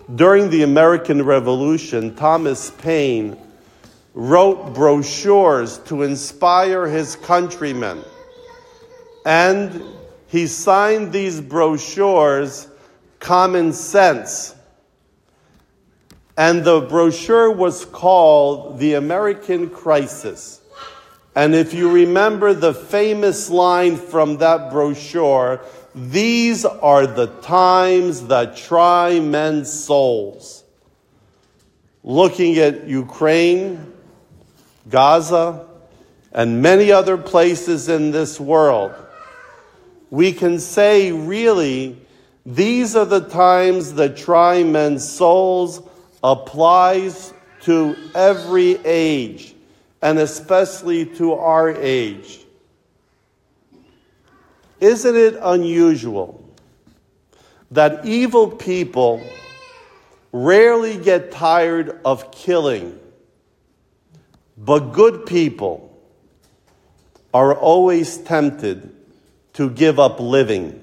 During the American Revolution, Thomas Paine wrote brochures to inspire his countrymen. And he signed these brochures Common Sense. And the brochure was called The American Crisis. And if you remember the famous line from that brochure, these are the times that try men's souls. Looking at Ukraine, Gaza, and many other places in this world, we can say really, these are the times that try men's souls applies to every age, and especially to our age. Isn't it unusual that evil people rarely get tired of killing, but good people are always tempted to give up living?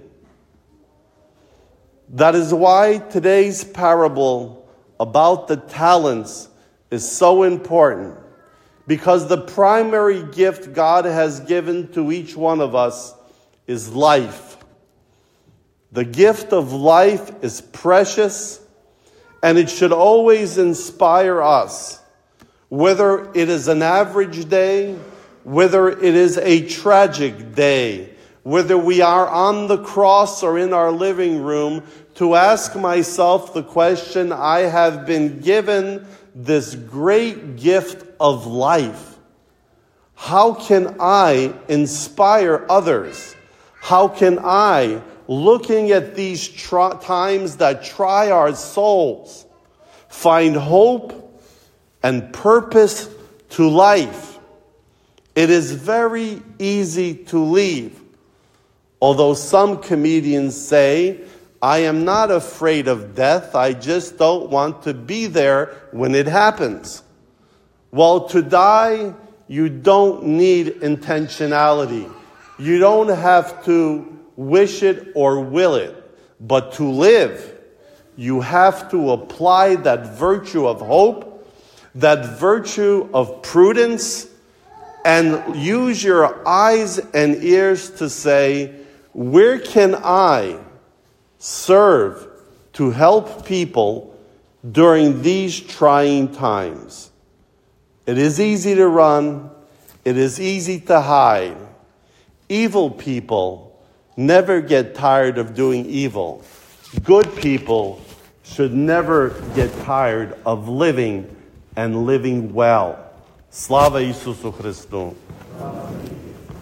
That is why today's parable about the talents is so important, because the primary gift God has given to each one of us is life. The gift of life is precious, and it should always inspire us, whether it is an average day, whether it is a tragic day, whether we are on the cross or in our living room, to ask myself the question, I have been given this great gift of life. How can I inspire others? How can I, looking at these times that try our souls, find hope and purpose to life? It is very easy to leave. Although some comedians say, I am not afraid of death, I just don't want to be there when it happens. Well, to die, you don't need intentionality. You don't have to wish it or will it. But to live, you have to apply that virtue of hope, that virtue of prudence, and use your eyes and ears to say, where can I serve to help people during these trying times? It is easy to run. It is easy to hide. Evil people never get tired of doing evil. Good people should never get tired of living and living well. Slava Isusu Christu.